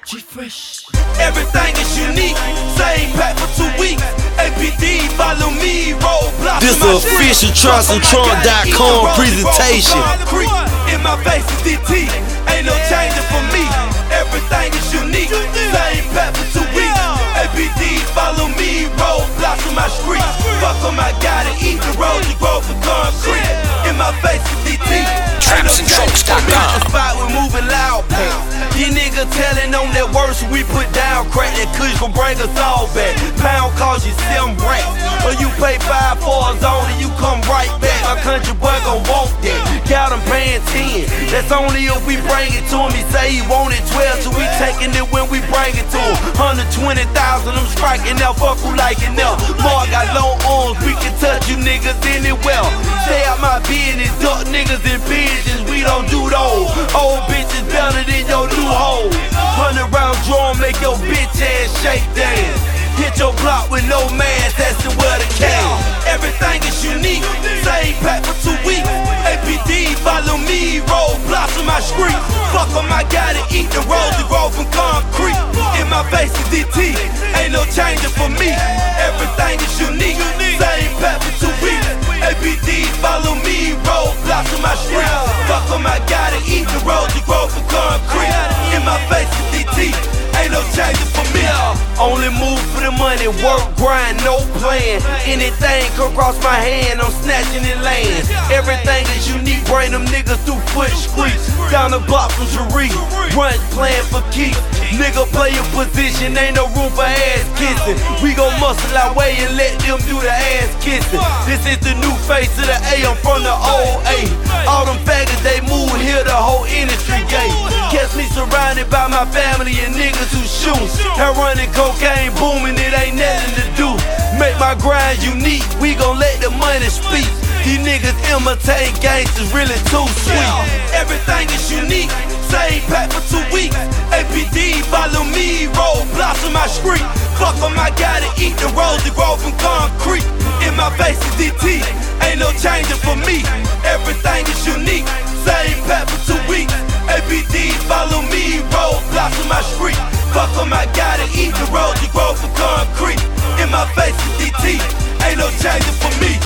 G-Fresh. Everything is unique, same pack for 2 weeks. APD, follow me, roadblocks. This official TrustandTron.com presentation. In my face is DT, ain't no changing for me. Everything is unique, same pack for 2 weeks. APD, follow me, roadblocks on my street. Fuck 'em, I gotta eat the road to grow for concrete. In my face is DT, TrapsandTrunks.com. spot we moving loud pants. These niggas telling on that words we put down. Crack that kush gon' bring us all back. Pound calls you 7 racks, or you pay 5 for a zone and you come right back. My country boy gon' want that. Got him paying 10. That's only if we bring it to him. He say he wanted 12, so we taking it when we bring it to him. 120,000, I'm striking now. Fuck who like it now. More got long arms, we can touch you niggas anywhere. Stay out my business, duck niggas and pigeons. We don't do those. Old bitches better than your new hoe. 100 round drum, make your bitch ass shake dance. Hit your block with no mask, that's the word of cane. Everything is unique, same pack for 2 weeks. APD, follow me, roadblocks on my street. Fuck 'em, I gotta eat the road to grow from concrete. In my face is DT, ain't no changing for me. Everything is unique, same pack for 2 weeks. APD, follow me, roadblocks on my street. Fuck 'em, I gotta eat the road to grow from concrete. In my face is DT, ain't no changing for me. Only move for the money, work, grind, no plan. Anything come cross my hand, I'm snatching it land. Everything is unique, bring them niggas through foot streets. Down the block from Jaree, run playing for keeps. Nigga play your position, ain't no room for ass kissing. We gon' muscle our way and let them do the ass kissing. This is the new face of the A, I'm from the old A. All them faggots, they move here, the whole industry gay. Catch me surrounded by my family and niggas who shoot. They're running cocaine, booming, it ain't nothing to do. Make my grind unique, we gon' let the money speak. These niggas imitate gangsters, really too sweet. Everything is unique, same pack for 2 weeks. APD, follow me, roadblocks on my street. Fuck 'em, I gotta eat the road to grow from concrete. In my face is DT, ain't no changing for me. Everything is unique, same pack for 2 weeks. APD, follow me, roadblocks on my street. Fuck 'em, I gotta eat the road to grow from concrete. In my face is DT, ain't no changing for me.